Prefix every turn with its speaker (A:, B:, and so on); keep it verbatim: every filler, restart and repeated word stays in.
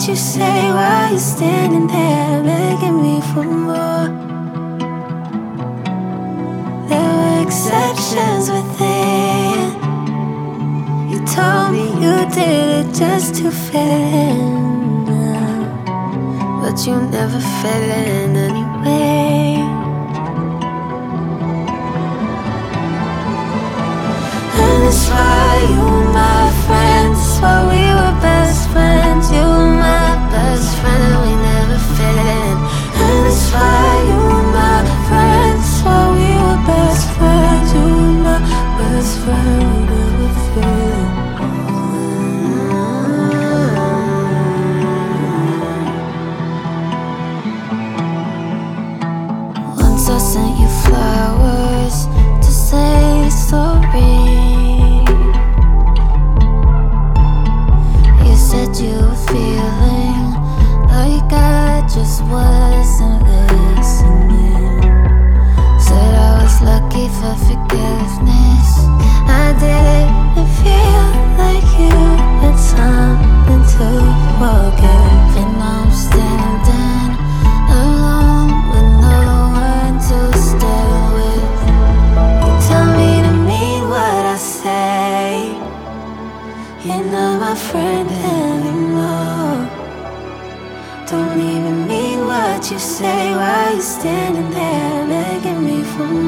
A: what you say while you're standing there begging me for more. There were exceptions within. You told me you did it just to fit in, but you never fit in anyway. And that's why you were my friend. That's why we were best friends. You were my best friend and we never fit in. And that's why you were my friend. That's why we were best friends. You were my best friend, we never fit in. Once I sent you flowers to say a story. You said you were feeling like I just wasn't listening. Said I was lucky for forgiveness. I didn't feel like you had something to forgive. And I'm standing alone with no one to stay with. You tell me to mean what I say. You're not my friend anymore. Don't even mean what you say while you're standing there begging me for more.